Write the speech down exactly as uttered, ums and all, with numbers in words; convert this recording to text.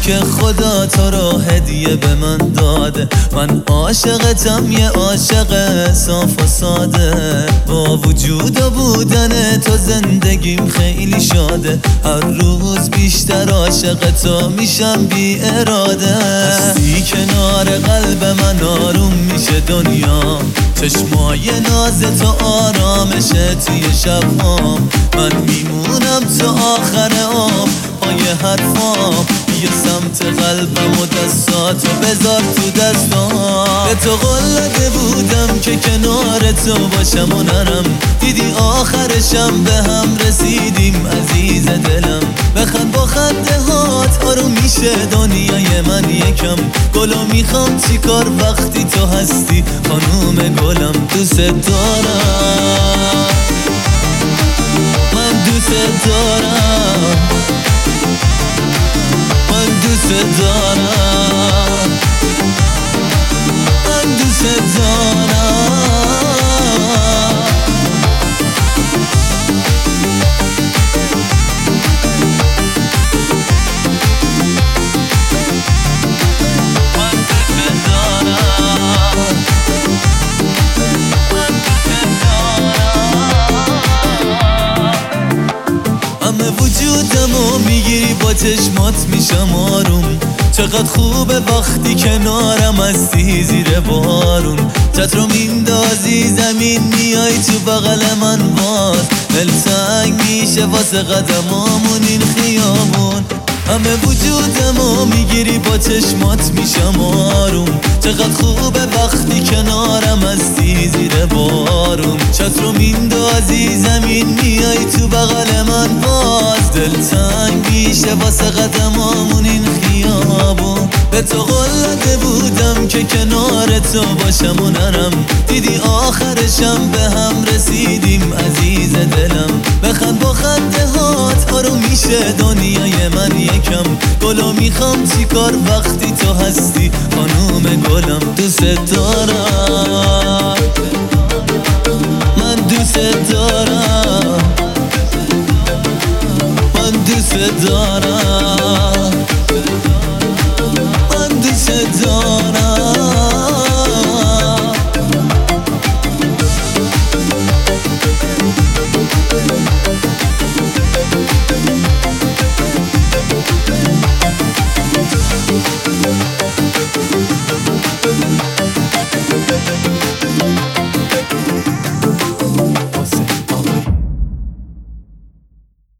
که خدا تو رو هدیه به من داده. من عاشقتم، یه عاشق صاف و ساده. با وجود و بودن تو زندگیم خیلی شاده. هر روز بیشتر عاشق تو میشم بی اراده. هستی کنار قلب من آروم میشه دنیا. چشمای ناز تو آرامشه توی شبام. من میمونم تا آخر عمر پای حرفام. یه سمت قلبم و دستاتو بذار تو دستام. به تو قول داده بودم که کنار تو باشم و نرم. دیدی آخرشم به هم رسیدیم عزیز دلم. بخند با خنده هات آروم میشه دنیای من یکم. گلو میخوام چی کار وقتی تو هستی خانوم گلم. دوست دارم، من دوست دارم، من دوست دارم، من دوست دارم. همه وجودمو میگیری با چشمات میشم آروم. چقدر خوبه وقتی کنارم هستی زیر بارون. چت رو میندازی زمین میای تو بغل من باز. دلتنگ میشه واسه قدمامون این خیابون. همه وجودمو میگیری با چشمات میشم آروم. چقدر خوبه وقتی کنارم هستی زیر بارون. چت رو میندازی زمین میای تو بغل من باز. دلتنگ میشه واسه قدمامون این خیابون. به تو قول داده بودم که کنار تو باشم و نرم. دیدی آخرشم به هم رسیدیم عزیز دلم. بخند با خنده هات آروم میشه دنیای من یکم. گلو میخوام چی کار وقتی تو هستی خانوم گلم. دوست دارم، من دوست دارم، من دوست دارم.